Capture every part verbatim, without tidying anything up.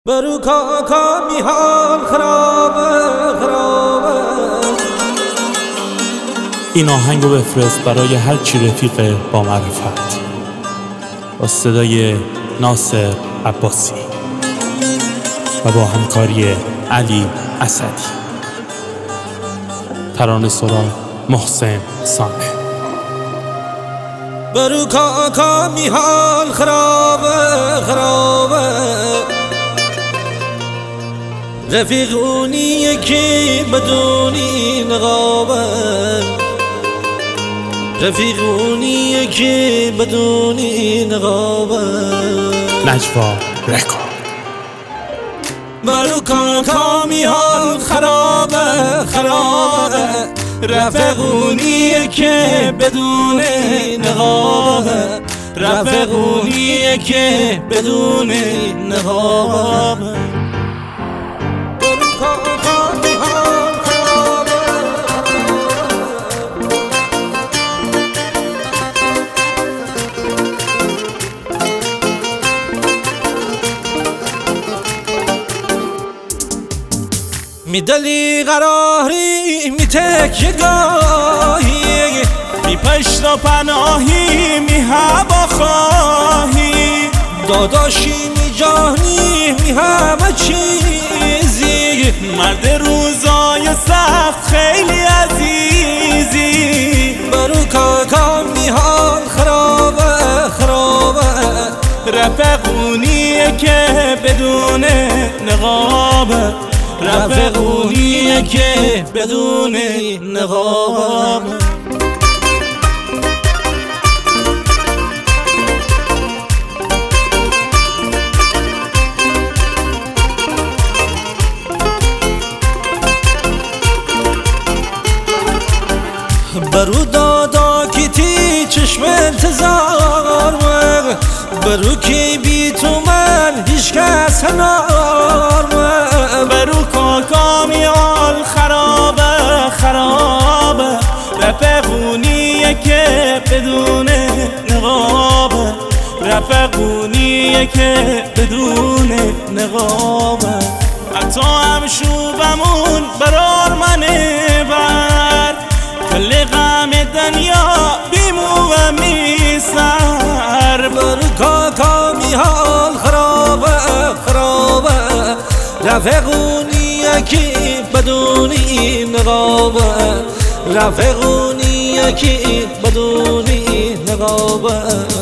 برو کاکا میحال خرابه خرابه. این آهنگو بفرست برای هر چی رفیق با معرفت، با صدای ناصر عباسی و با همکاری علی اسدی، ترانه سرا محسن سانه. برو کاکا میحال خرابه خرابه. رفیق اونیه که بدونی نقابه، رفیق اونیه که بدونی نقابه. نجوا رکورد. برو کاکا میحال خرابه خرابه. رفیق اونیه که بدون نقابه، رفیق اونیه که بدون نقابه. می دلی قراری می تکیگاهی، می پشت و پناهی می هوا خواهی. داداشی می جانی می همه چیزی، مرد روزای سخت خیلی عزیزی. برو کاکا می حال خرابه خرابه. رفقونیه که بدون نقابه، رفقونیه که بدون نقابه. برو دادا کیتی چشم انتظار مگ، برو کی بی تو من هیچ کس هنار مگ. برو کاکا میال خرابه خرابه. رفقونیه که بدون نقابه، رفقونیه که بدون نقابه. حتی هم شوبمون برار منه بر، کل غم دنیا بیمو و میسر. برو کاکا میحال خرابه خرابه. رفقونیه که بدونی نقابه، رفقونیه که بدونی نقابه.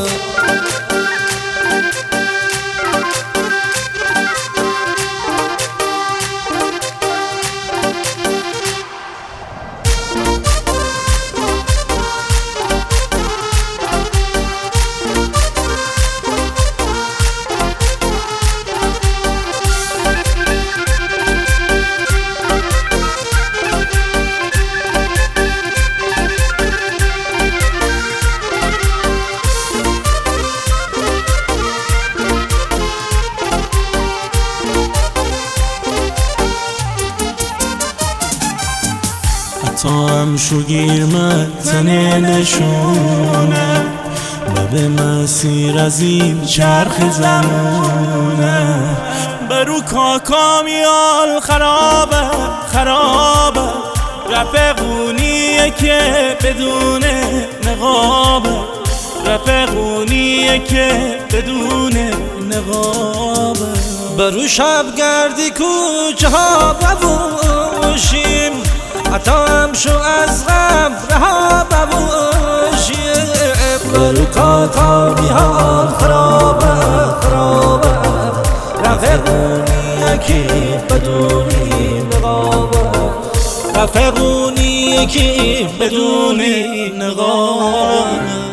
تا هم شوگیر متنه نشونه، و به مسیر از این چرخ زمونه. برو کاکا میال خرابه خرابه. رفقونیه که بدون نقابه، رفقونیه که بدون نقابه. برو شب گردی کوچه ها ببوشیم، حتی هم شو از غم رها ببوشیم. برو کاکا میحال خرابه خرابه. رفقونیه که بدونی نقابه، رفقونیه که بدونی نقابه.